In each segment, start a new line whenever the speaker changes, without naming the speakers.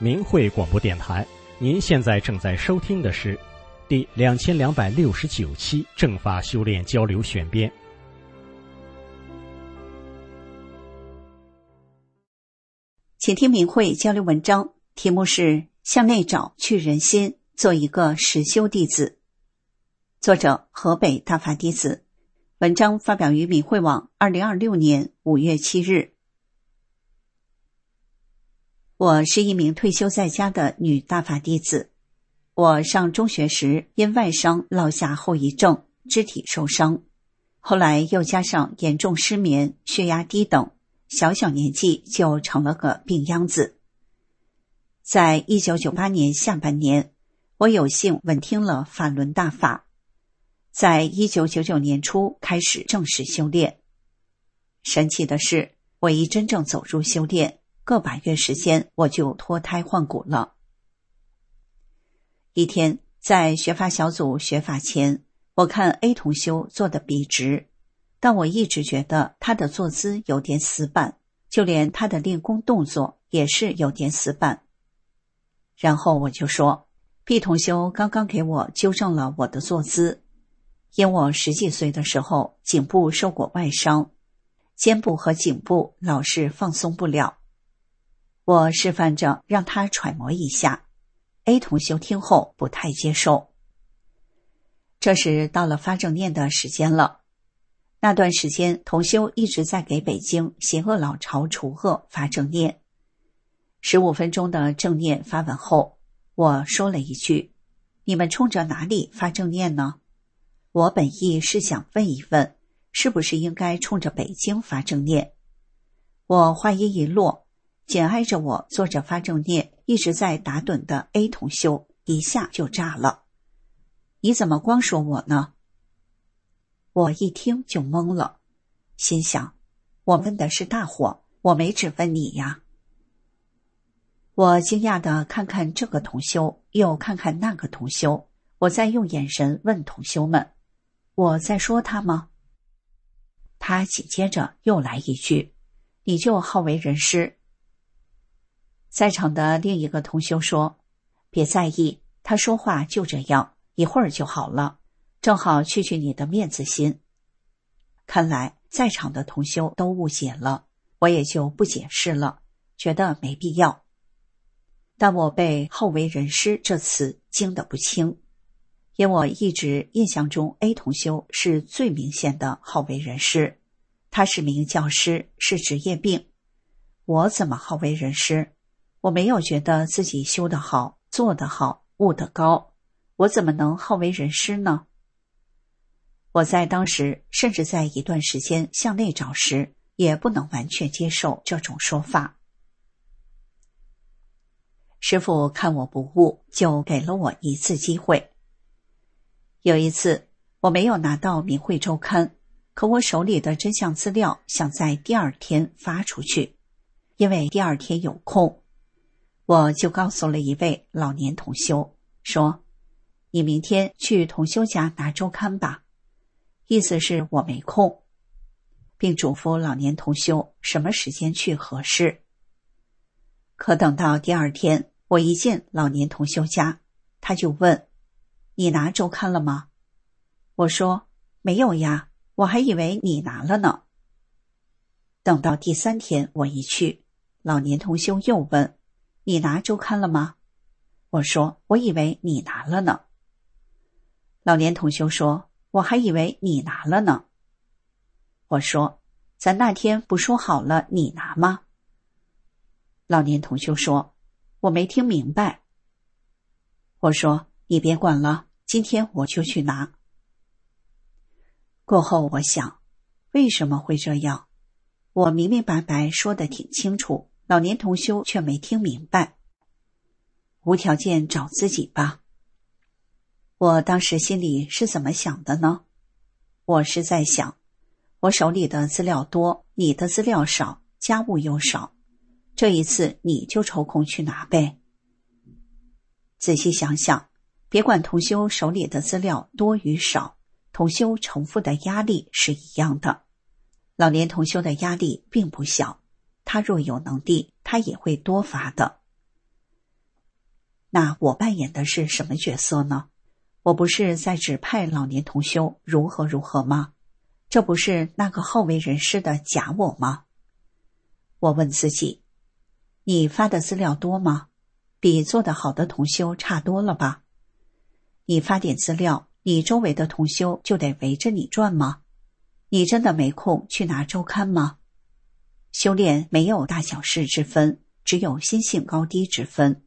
明慧广播电台，您现在正在收听的是第2269期正法修炼交流选编。
请听明慧交流文章，题目是向内找去人心，做一个实修弟子。作者河北大法弟子，文章发表于明慧网2026年5月7日。我是一名退休在家的女大法弟子。我上中学时因外伤落下后遗症，肢体受伤，后来又加上严重失眠、血压低等，小年纪就成了个病秧子。在1998年下半年，我有幸稳听了法轮大法，在1999年初开始正式修炼。神奇的是，我一真正走入修炼，个把月时间我就脱胎换骨了。一天，在学法小组学法前，我看 A 同修坐得笔直，但我一直觉得他的坐姿有点死板，就连他的练功动作也是有点死板。然后我就说 B 同修刚刚给我纠正了我的坐姿，因我10几岁的时候颈部受过外伤，肩部和颈部老是放松不了。我示范着让他揣摩一下， A 同修听后不太接受。这时到了发正念的时间了，那段时间同修一直在给北京邪恶老巢除恶发正念。15分钟的正念发完后，我说了一句：你们冲着哪里发正念呢？我本意是想问一问，是不是应该冲着北京发正念。我话音一落，紧挨着我坐着发正念一直在打盹的 A 同修一下就炸了：你怎么光说我呢？我一听就懵了，心想，我问的是大伙，我没只问你呀。我惊讶地看看这个同修，又看看那个同修，我再用眼神问同修们，我在说他吗？他紧接着又来一句：你就好为人师。在场的另一个同修说，别在意，他说话就这样，一会儿就好了，正好去你的面子心。看来在场的同修都误解了，我也就不解释了，觉得没必要。但我被好为人师这词惊得不轻，因我一直印象中 A 同修是最明显的好为人师，他是名教师，是职业病。我怎么好为人师？我没有觉得自己修得好，做得好，悟得高，我怎么能好为人师呢？我在当时，甚至在一段时间向内找时，也不能完全接受这种说法。师父看我不悟，就给了我一次机会。有一次，我没有拿到明慧周刊，可我手里的真相资料想在第二天发出去，因为第二天有空，我就告诉了一位老年同修，说，你明天去同修家拿周刊吧，意思是我没空，并嘱咐老年同修什么时间去合适。可等到第二天，我一进老年同修家，他就问，你拿周刊了吗？我说，没有呀，我还以为你拿了呢。等到第3天我一去，老年同修又问，你拿周刊了吗？我说，我以为你拿了呢。老年同修说，我还以为你拿了呢。我说，咱那天不说好了你拿吗？老年同修说，我没听明白。我说，你别管了，今天我就去拿。过后我想，为什么会这样？我明明白白说得挺清楚，老年同修却没听明白。无条件找自己吧。我当时心里是怎么想的呢？我是在想，我手里的资料多，你的资料少，家务又少，这一次你就抽空去拿呗。仔细想想，别管同修手里的资料多与少，同修承负的压力是一样的。老年同修的压力并不小，他若有能力，他也会多发的。 那我扮演的是什么角色呢？我不是在指派老年同修如何如何吗？这不是那个好为人师的假我吗？我问自己，你发的资料多吗？比做得好的同修差多了吧？你发点资料，你周围的同修就得围着你转吗？你真的没空去拿周刊吗？修炼没有大小事之分，只有心性高低之分。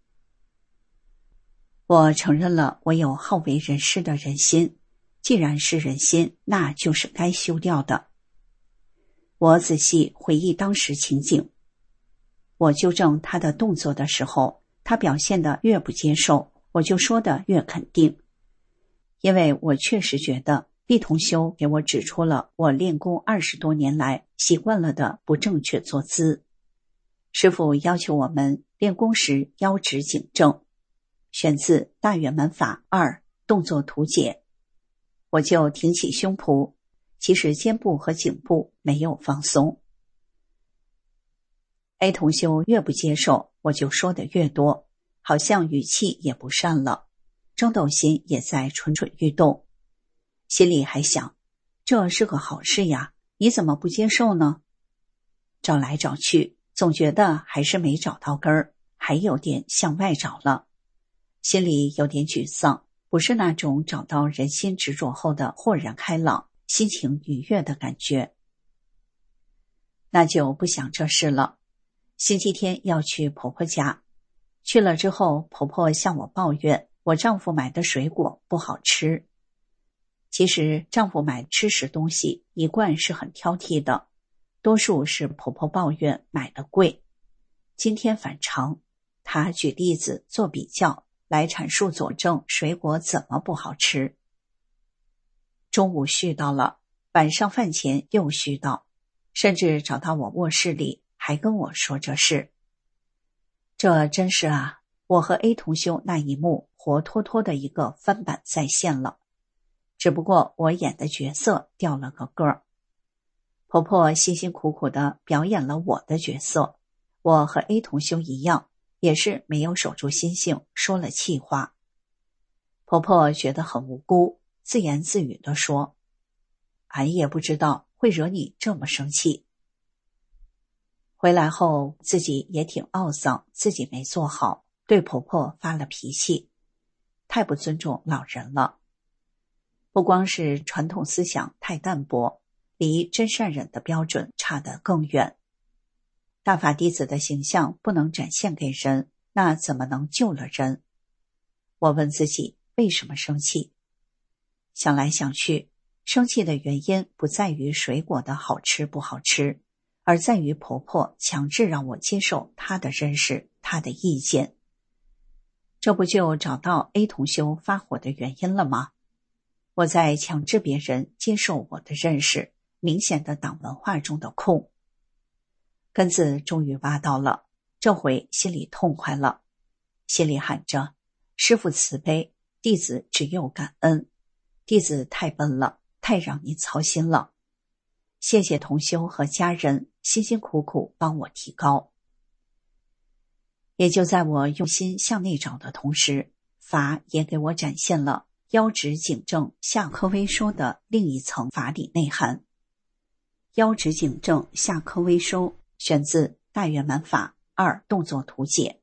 我承认了我有好为人师的人心，既然是人心，那就是该修掉的。我仔细回忆当时情景，我纠正他的动作的时候，他表现得越不接受，我就说得越肯定。因为我确实觉得毕同修给我指出了我练功20多年来习惯了的不正确坐姿。师父要求我们练功时腰直颈正，选自《大圆满法2动作图解》。我就挺起胸脯，其实肩部和颈部没有放松。A 同修越不接受，我就说得越多，好像语气也不善了，争斗心也在蠢蠢欲动。心里还想，这是个好事呀，你怎么不接受呢？找来找去，总觉得还是没找到根儿，还有点向外找了。心里有点沮丧，不是那种找到人心执着后的豁然开朗、心情愉悦的感觉。那就不想这事了。星期天要去婆婆家，去了之后，婆婆向我抱怨我丈夫买的水果不好吃。其实丈夫买吃食东西一贯是很挑剔的，多数是婆婆抱怨买的贵。今天反常，她举例子做比较，来阐述佐证水果怎么不好吃。中午絮叨了，晚上饭前又絮叨，甚至找到我卧室里还跟我说这事。这真是啊，我和 A 同修那一幕活脱脱的一个翻版再现了，只不过我演的角色掉了个个儿。婆婆辛辛苦苦地表演了我的角色，我和 A 同修一样，也是没有守住心性，说了气话。婆婆觉得很无辜，自言自语地说，俺也不知道会惹你这么生气。回来后自己也挺懊丧，自己没做好，对婆婆发了脾气，太不尊重老人了。不光是传统思想太淡薄，离真善忍的标准差得更远。大法弟子的形象不能展现给人，那怎么能救了人？我问自己为什么生气？想来想去，生气的原因不在于水果的好吃不好吃，而在于婆婆强制让我接受她的认识，她的意见。这不就找到 A 同修发火的原因了吗？我在强制别人接受我的认识，明显的党文化中的空。根子终于挖到了，这回心里痛快了，心里喊着，师父慈悲，弟子只有感恩，弟子太笨了，太让你操心了，谢谢同修和家人辛辛苦苦帮我提高。也就在我用心向内找的同时，法也给我展现了腰直颈正下颌微收的另一层法理内涵。腰直颈正下颌微收选自《大圆满法2动作图解》。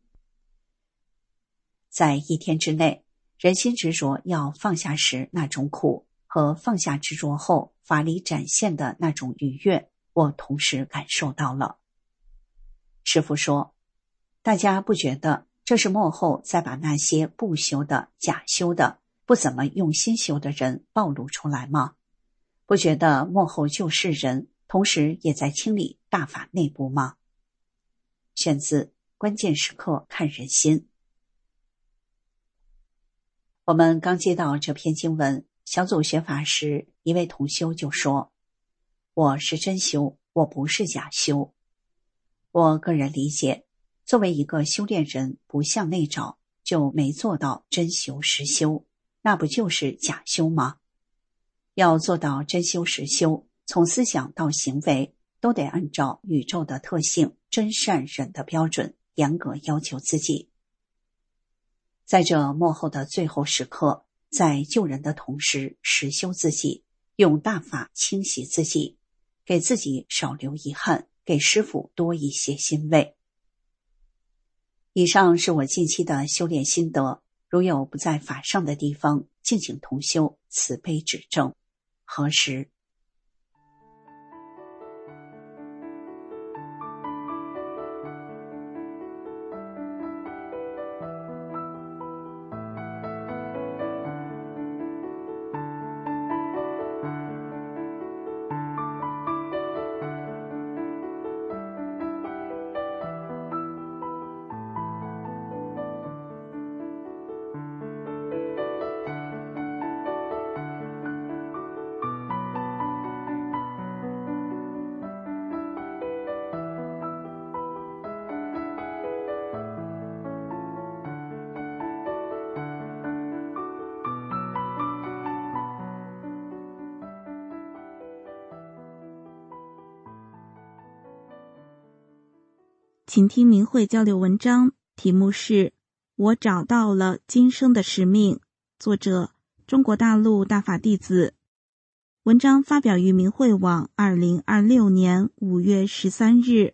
在一天之内，人心执着要放下时那种苦，和放下执着后法理展现的那种愉悦，我同时感受到了。师父说，大家不觉得这是幕后再把那些不修的、假修的、不怎么用心修的人暴露出来吗？不觉得幕后就是人，同时也在清理大法内部吗？选自《关键时刻看人心》。我们刚接到这篇经文，小组学法时，一位同修就说，我是真修，我不是假修。我个人理解，作为一个修炼人，不向内找，就没做到真修实修，那不就是假修吗？要做到真修实修，从思想到行为，都得按照宇宙的特性真善忍的标准，严格要求自己。 在这末后的最后时刻，在救人的同时实修自己，用大法清洗自己，给自己少留遗憾，给师父多一些欣慰。以上是我近期的修炼心得，如有不在法上的地方，敬请同修慈悲指正。何时？
请听明慧交流文章，题目是我找到了今生的使命，作者中国大陆大法弟子。文章发表于明慧网2026年5月13日。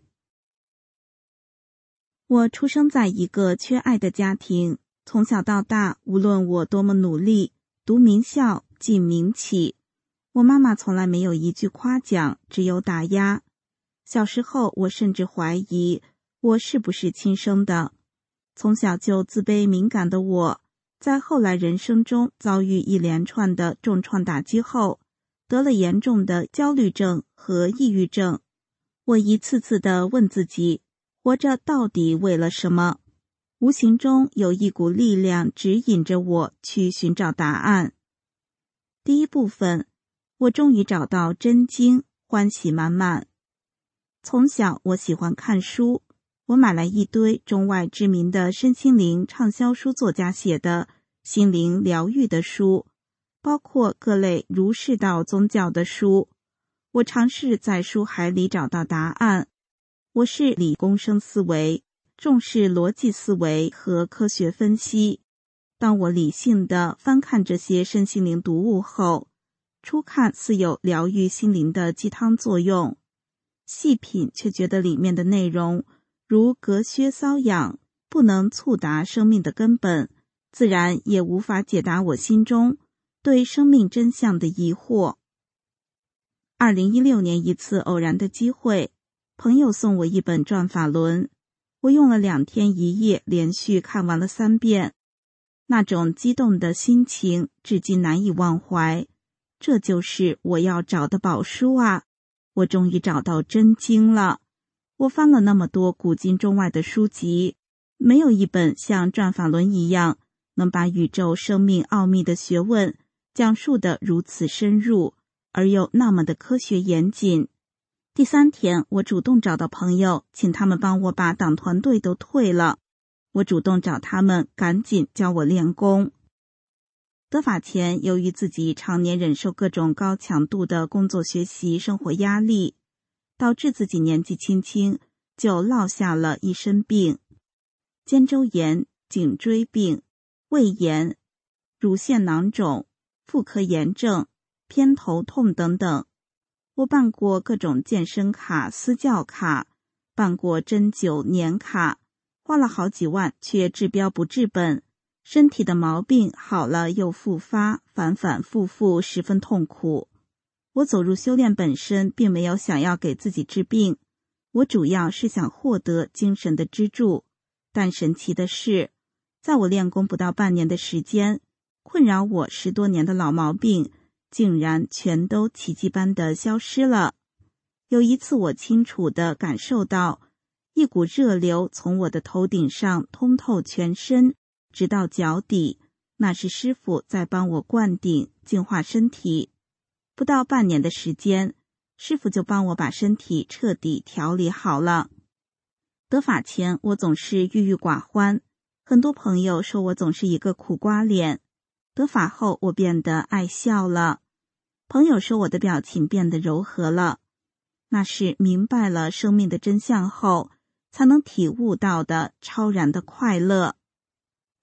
我出生在一个缺爱的家庭，从小到大，无论我多么努力，读名校，进名企，我妈妈从来没有一句夸奖，只有打压。小时候，我甚至怀疑我是不是亲生的。从小就自卑敏感的我，在后来人生中遭遇一连串的重创打击后，得了严重的焦虑症和抑郁症。我一次次地问自己，活着到底为了什么？无形中有一股力量指引着我去寻找答案。第一部分，我终于找到真经，欢喜满满。从小我喜欢看书，我买来一堆中外知名的身心灵畅销书作家写的心灵疗愈的书，包括各类儒释道宗教的书。我尝试在书海里找到答案。我是理工生思维，重视逻辑思维和科学分析。当我理性地翻看这些身心灵读物后，初看似有疗愈心灵的鸡汤作用，细品却觉得里面的内容如隔靴搔痒，不能触达生命的根本，自然也无法解答我心中对生命真相的疑惑。2016年一次偶然的机会，朋友送我一本转法轮，我用了2天1夜连续看完了3遍，那种激动的心情至今难以忘怀。这就是我要找的宝书啊！我终于找到真经了。我翻了那么多古今中外的书籍，没有一本像转法轮一样能把宇宙生命奥秘的学问讲述得如此深入，而又那么的科学严谨。第3天，我主动找到朋友，请他们帮我把党团队都退了。我主动找他们赶紧教我练功。得法前，由于自己常年忍受各种高强度的工作学习生活压力，导致自己年纪轻轻就落下了一身病，肩周炎、颈椎病、胃炎、乳腺囊肿、妇科炎症、偏头痛等等。我办过各种健身卡、私教卡，办过针灸、年卡，花了好几万，却治标不治本。身体的毛病好了又复发，反反复复，十分痛苦。我走入修炼本身，并没有想要给自己治病，我主要是想获得精神的支柱。但神奇的是，在我练功不到半年的时间，困扰我10多年的老毛病竟然全都奇迹般的消失了。有一次我清楚地感受到一股热流从我的头顶上通透全身，直到脚底，那是师父在帮我灌顶净化身体。不到半年的时间，师父就帮我把身体彻底调理好了。得法前，我总是郁郁寡欢，很多朋友说我总是一个苦瓜脸。得法后，我变得爱笑了，朋友说我的表情变得柔和了，那是明白了生命的真相后才能体悟到的超然的快乐。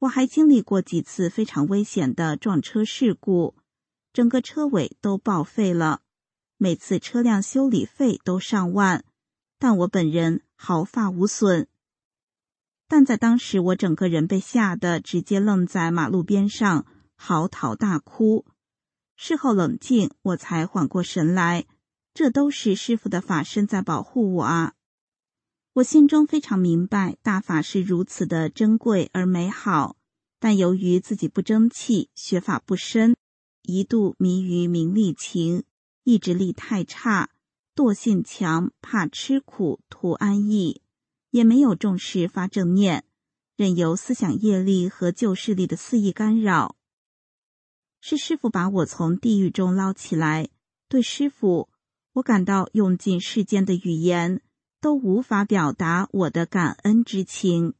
我还经历过几次非常危险的撞车事故，整个车尾都报废了，每次车辆修理费都上万，但我本人毫发无损。但在当时，我整个人被吓得直接愣在马路边上，嚎啕大哭。事后冷静，我才缓过神来，这都是师父的法身在保护我啊！我心中非常明白，大法是如此的珍贵而美好，但由于自己不争气，学法不深，一度迷于名利情，意志力太差，惰性强，怕吃苦，图安逸，也没有重视发正念，任由思想业力和旧势力的肆意干扰。是师父把我从地狱中捞起来，对师父，我感到用尽世间的语言都无法表达我的感恩之情。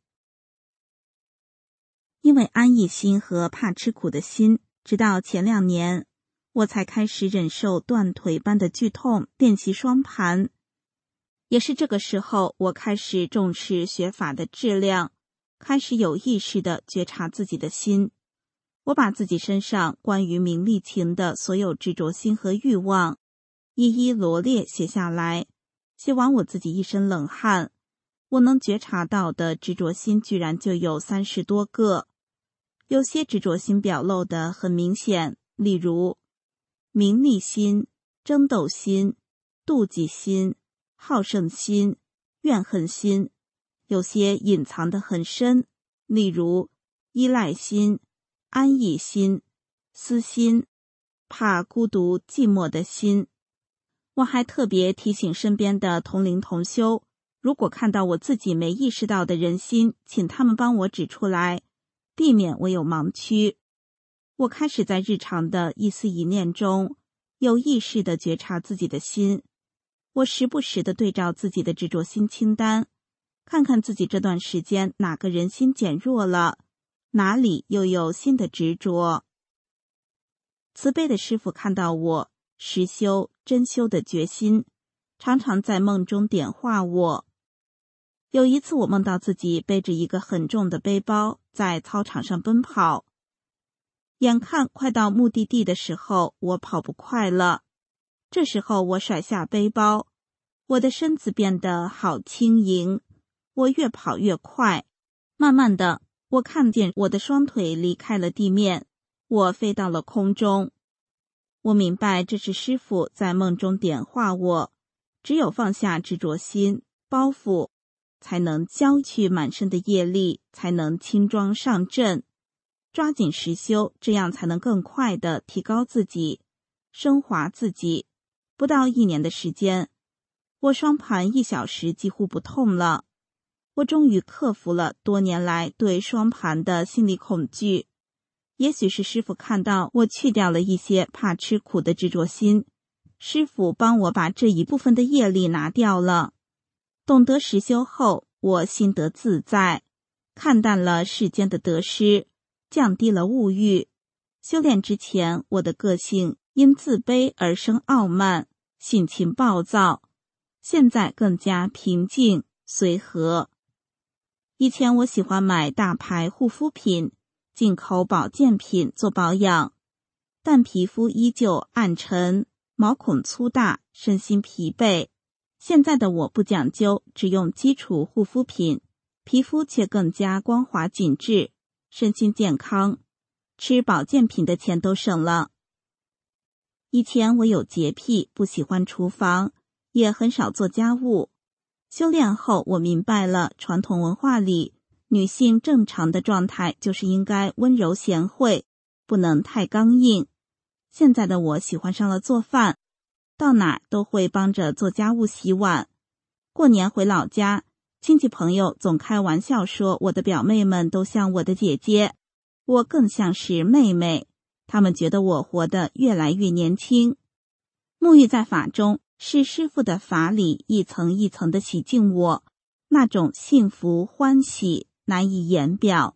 因为安逸心和怕吃苦的心，直到前2年，我才开始忍受断腿般的剧痛，练习双盘。也是这个时候，我开始重视学法的质量，开始有意识地觉察自己的心。我把自己身上关于名利情的所有执着心和欲望，一一罗列写下来。写完我自己一身冷汗，我能觉察到的执着心居然就有30多个。有些执着心表露得很明显，例如名利心、争斗心、妒忌心、好胜心、怨恨心；有些隐藏得很深，例如依赖心、安逸心、私心、怕孤独寂寞的心。我还特别提醒身边的同龄同修，如果看到我自己没意识到的人心，请他们帮我指出来，避免我有盲区。我开始在日常的一思一念中，有意识地觉察自己的心。我时不时地对照自己的执着心清单，看看自己这段时间哪个人心减弱了，哪里又有新的执着。慈悲的师父看到我实修真修的决心，常常在梦中点化我。有一次我梦到自己背着一个很重的背包在操场上奔跑，眼看快到目的地的时候，我跑不快了。这时候我甩下背包，我的身子变得好轻盈，我越跑越快。慢慢的，我看见我的双腿离开了地面，我飞到了空中。我明白这是师父在梦中点化我，只有放下执着心、包袱，才能消去满身的业力，才能轻装上阵。抓紧实修，这样才能更快地提高自己，升华自己。不到1年的时间，我双盘1小时几乎不痛了。我终于克服了多年来对双盘的心理恐惧。也许是师父看到我去掉了一些怕吃苦的执着心，师父帮我把这一部分的业力拿掉了。懂得实修后，我心得自在，看淡了世间的得失，降低了物欲。修炼之前，我的个性因自卑而生傲慢，性情暴躁，现在更加平静随和。以前我喜欢买大牌护肤品、进口保健品做保养，但皮肤依旧暗沉，毛孔粗大，身心疲惫。现在的我不讲究，只用基础护肤品，皮肤却更加光滑紧致，身心健康，吃保健品的钱都省了。以前我有洁癖，不喜欢厨房，也很少做家务。修炼后，我明白了传统文化里女性正常的状态就是应该温柔贤惠，不能太刚硬。现在的我喜欢上了做饭，到哪儿都会帮着做家务洗碗。过年回老家，亲戚朋友总开玩笑说我的表妹们都像我的姐姐，我更像是妹妹，他们觉得我活得越来越年轻。沐浴在法中，是师父的法理一层一层的洗净我，那种幸福欢喜难以言表。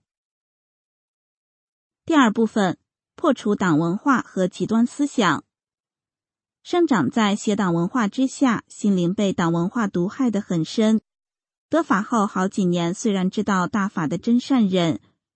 第二部分，破除党文化和极端思想。生长在邪党文化之下，心灵被党文化毒害得很深。得法后好几年，虽然知道大法的真善忍，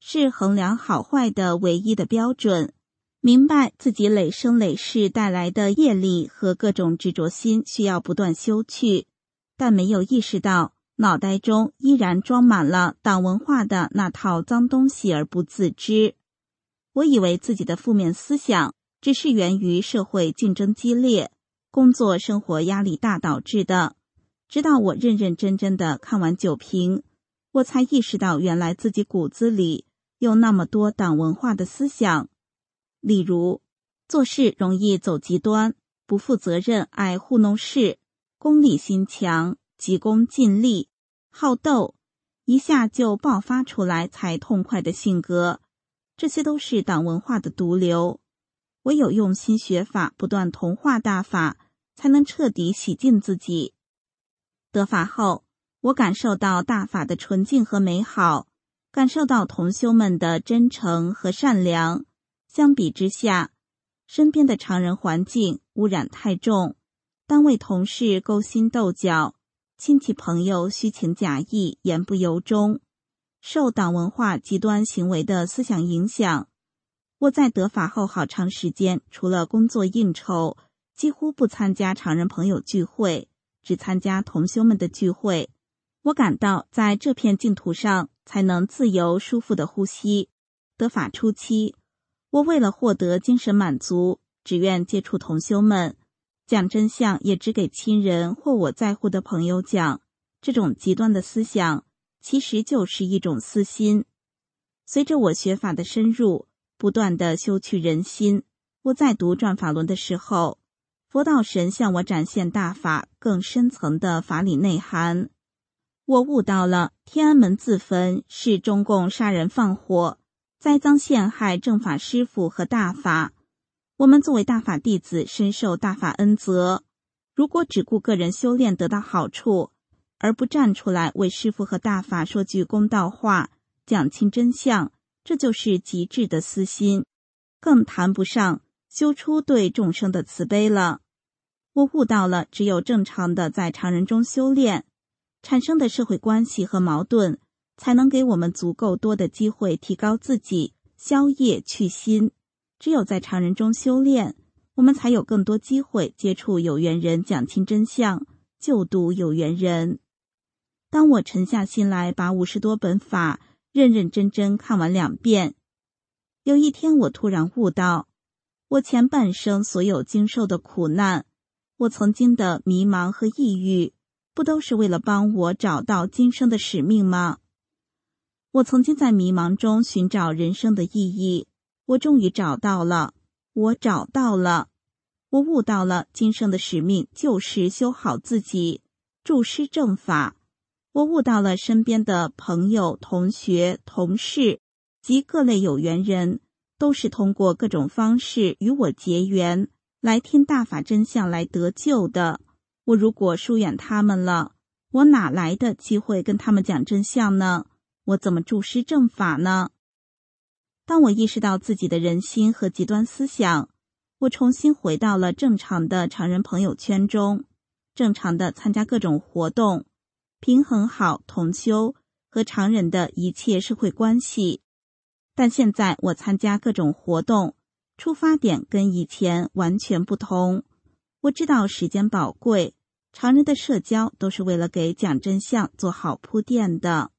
是衡量好坏的唯一的标准。明白自己累生累世带来的业力和各种执着心需要不断修去，但没有意识到脑袋中依然装满了党文化的那套脏东西而不自知。我以为自己的负面思想只是源于社会竞争激烈、工作生活压力大导致的，直到我认认真真的看完酒瓶，我才意识到原来自己骨子里有那么多党文化的思想。例如，做事容易走极端，不负责任，爱糊弄事，功利心强，急功近利，好斗，一下就爆发出来才痛快的性格，这些都是党文化的毒瘤。唯有用心学法，不断同化大法，才能彻底洗净自己。得法后，我感受到大法的纯净和美好，感受到同修们的真诚和善良。相比之下，身边的常人环境污染太重，单位同事勾心斗角，亲戚朋友虚情假意，言不由衷。受党文化极端行为的思想影响，我在得法后好长时间，除了工作应酬，几乎不参加常人朋友聚会，只参加同修们的聚会。我感到在这片净土上才能自由舒服的呼吸。得法初期，我为了获得精神满足，只愿接触同修们，讲真相也只给亲人或我在乎的朋友讲。这种极端的思想其实就是一种私心。随着我学法的深入，不断地修去人心，我在读转法轮的时候，佛道神向我展现大法更深层的法理内涵。我悟到了天安门自焚是中共杀人放火，栽赃陷害正法师父和大法。我们作为大法弟子，深受大法恩泽。如果只顾个人修炼得到好处，而不站出来为师父和大法说句公道话，讲清真相，这就是极致的私心，更谈不上修出对众生的慈悲了。我悟到了，只有正常的在常人中修炼，产生的社会关系和矛盾才能给我们足够多的机会提高自己，消业去心。只有在常人中修炼，我们才有更多机会接触有缘人，讲清真相，救度有缘人。当我沉下心来，把50多本法认认真真看完2遍，有一天我突然悟到，我前半生所有经受的苦难，我曾经的迷茫和抑郁，不都是为了帮我找到今生的使命吗？我曾经在迷茫中寻找人生的意义，我终于找到了，我悟到了今生的使命就是修好自己，助师正法。我悟到了身边的朋友、同学、同事及各类有缘人，都是通过各种方式与我结缘，来听大法真相来得救的。我如果疏远他们了，我哪来的机会跟他们讲真相呢？我怎么助师正法呢？当我意识到自己的人心和极端思想，我重新回到了正常的常人朋友圈中，正常的参加各种活动，平衡好同修和常人的一切社会关系。但现在我参加各种活动，出发点跟以前完全不同。我知道时间宝贵，常人的社交都是为了给讲真相做好铺垫的。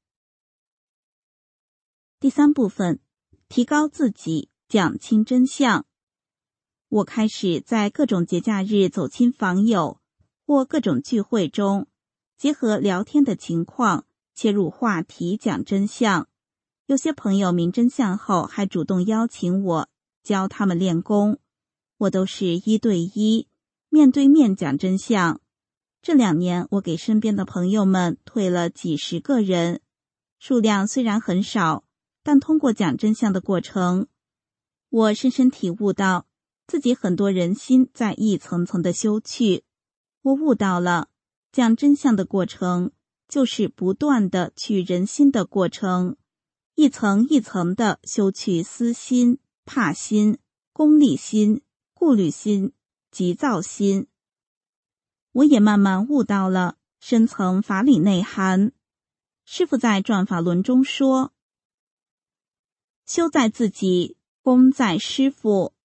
第3部分，提高自己，讲清真相。我开始在各种节假日走亲访友或各种聚会中，结合聊天的情况，切入话题讲真相。有些朋友明真相后，还主动邀请我教他们练功，我都是1对1，面对面讲真相。这2年，我给身边的朋友们退了几十个人，数量虽然很少，但通过讲真相的过程，我深深体悟到自己很多人心在一层层的修去。我悟到了，讲真相的过程就是不断的去人心的过程，一层一层的修去私心、怕心、功利心、顾虑心、急躁心。我也慢慢悟到了深层法理内涵。师父在转法轮中说， 修在自己，功在师父。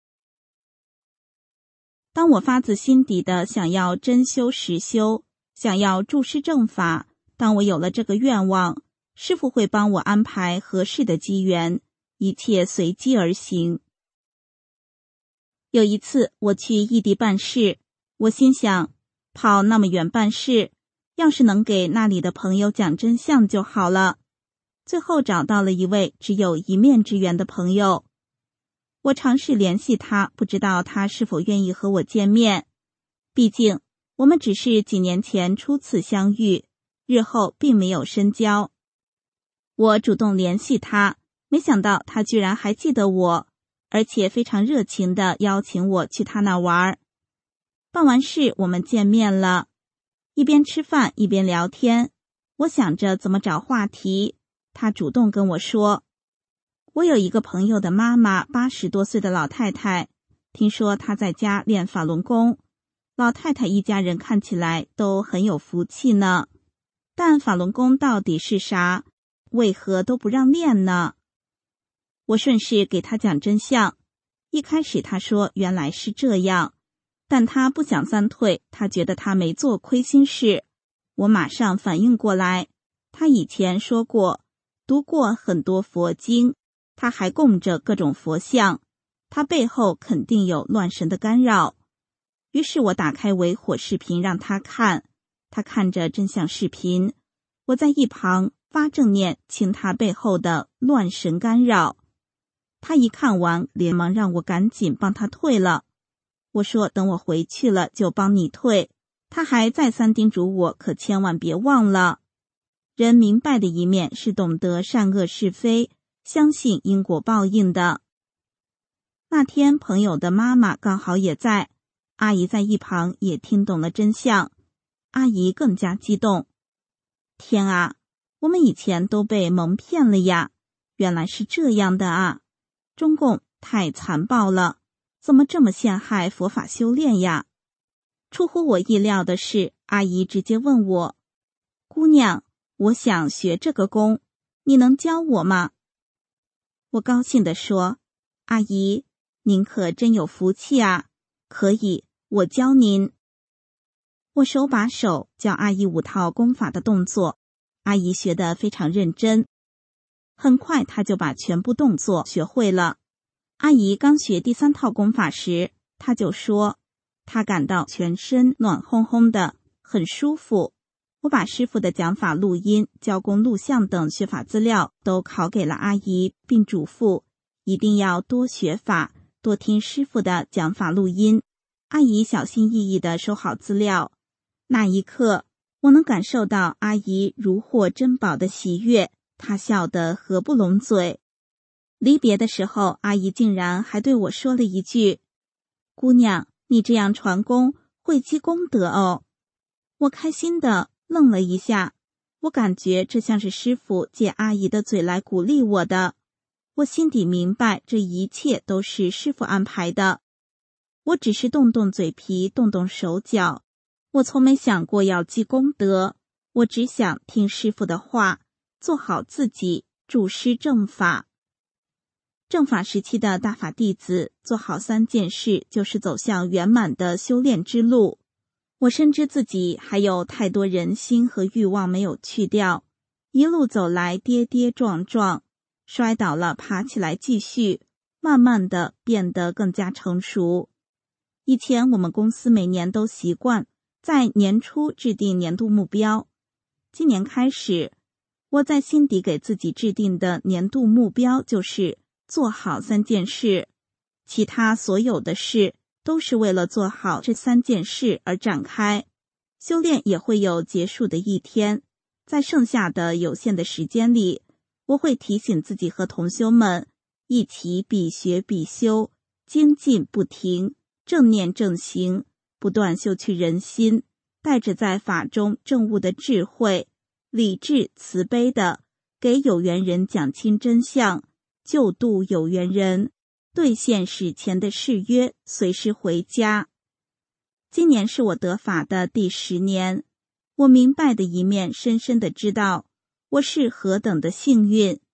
当我发自心底的想要真修实修，想要注师正法，当我有了这个愿望，师父会帮我安排合适的机缘，一切随机而行。有一次我去异地办事，我心想，跑那么远办事，要是能给那里的朋友讲真相就好了。最后找到了一位只有一面之缘的朋友，我尝试联系他，不知道他是否愿意和我见面。毕竟我们只是几年前初次相遇，日后并没有深交。我主动联系他，没想到他居然还记得我，而且非常热情地邀请我去他那玩。办完事我们见面了，一边吃饭一边聊天。我想着怎么找话题，他主动跟我说，我有一个朋友的妈妈80多岁的老太太，听说她在家练法轮功，老太太一家人看起来都很有福气呢。但法轮功到底是啥？为何都不让练呢？我顺势给他讲真相。一开始他说原来是这样，但他不想三退，他觉得他没做亏心事。我马上反应过来，他以前说过，读过很多佛经，他还供着各种佛像，他背后肯定有乱神的干扰。于是我打开维火视频让他看，他看着真相视频，我在一旁发正念清他背后的乱神干扰。他一看完连忙让我赶紧帮他退了。我说等我回去了就帮你退，他还再三叮嘱我可千万别忘了。人明白的一面是懂得善恶是非，相信因果报应的。那天朋友的妈妈刚好也在，阿姨在一旁也听懂了真相，阿姨更加激动。天啊，我们以前都被蒙骗了呀，原来是这样的啊！中共太残暴了，怎么这么陷害佛法修炼呀？出乎我意料的是，阿姨直接问我，姑娘，我想学这个功，你能教我吗？我高兴地说，阿姨，您可真有福气啊，可以，我教您。我手把手教阿姨5套功法的动作，阿姨学得非常认真，很快她就把全部动作学会了。阿姨刚学第3套功法时，她就说，她感到全身暖烘烘的，很舒服。我把师父的讲法录音、教功录像等学法资料都拷给了阿姨，并嘱咐一定要多学法，多听师父的讲法录音。阿姨小心翼翼地收好资料，那一刻我能感受到阿姨如获珍宝的喜悦，她笑得合不拢嘴。离别的时候，阿姨竟然还对我说了一句，姑娘，你这样传功会积功德哦。我开心地愣了一下，我感觉这像是师父借阿姨的嘴来鼓励我的。我心底明白这一切都是师父安排的，我只是动动嘴皮，动动手脚，我从没想过要积功德，我只想听师父的话，做好自己，注师正法。正法时期的大法弟子做好3件事，就是走向圆满的修炼之路。我深知自己还有太多人心和欲望没有去掉，一路走来跌跌撞撞，摔倒了爬起来继续，慢慢的变得更加成熟。以前我们公司每年都习惯在年初制定年度目标，今年开始，我在心底给自己制定的年度目标就是做好3件事，其他所有的事都是为了做好这3件事而展开。修炼也会有结束的一天，在剩下的有限的时间里，我会提醒自己和同修们一起必学必修，精进不停，正念正行，不断修去人心，带着在法中证悟的智慧，理智慈悲的给有缘人讲清真相，救度有缘人，兑现史前的誓约，随时回家。今年是我得法的第10年，我明白的一面深深的知道我是何等的幸运，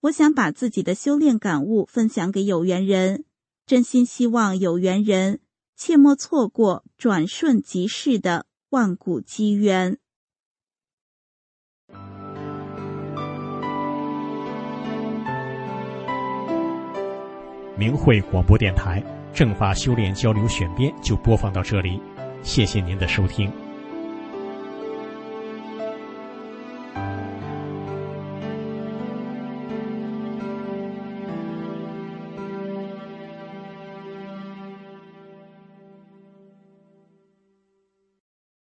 我想把自己的修炼感悟分享给有缘人，真心希望有缘人切莫错过转瞬即逝的万古机缘。
明慧广播电台正法修炼交流选编就播放到这里，谢谢您的收听。